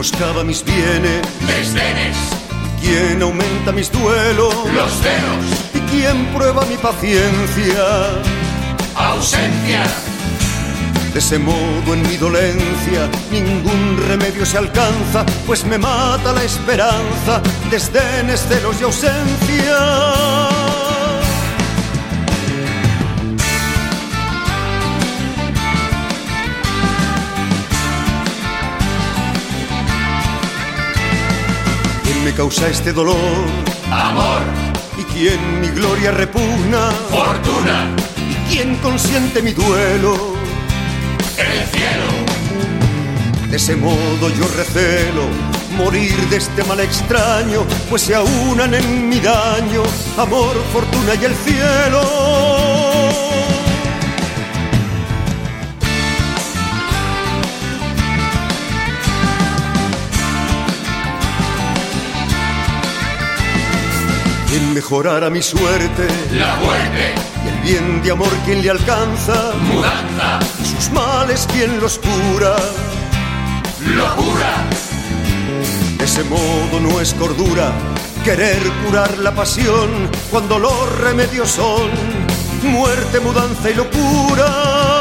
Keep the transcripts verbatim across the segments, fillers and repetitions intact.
menoscaba mis bienes, desdenes, quién aumenta mis duelos, los celos, y quién prueba mi paciencia, ausencia. De ese modo en mi dolencia ningún remedio se alcanza, pues me mata la esperanza, desdenes, celos y ausencia. ¿Quién me causa este dolor? Amor. ¿Y quién mi gloria repugna? Fortuna. ¿Y quién consiente mi duelo? El cielo. De ese modo yo recelo morir de este mal extraño, pues se aunan en mi daño amor, fortuna y el cielo. ¿Quién mejorará mi suerte? La muerte. Y el bien de amor, ¿quién le alcanza? Mudanza. Y sus males, ¿quién los cura? Locura. De ese modo no es cordura querer curar la pasión, cuando los remedios son muerte, mudanza y locura.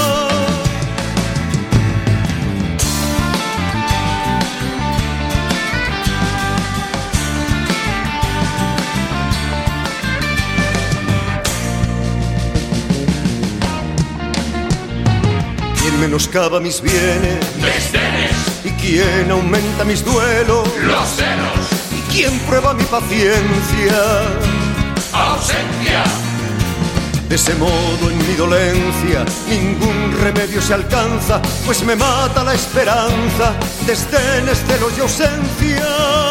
¿Quién menoscaba mis bienes? Desdenes. ¿Y quién aumenta mis duelos? Los celos. ¿Y quién prueba mi paciencia? Ausencia. De ese modo en mi dolencia ningún remedio se alcanza, pues me mata la esperanza, desdenes, celos y ausencia.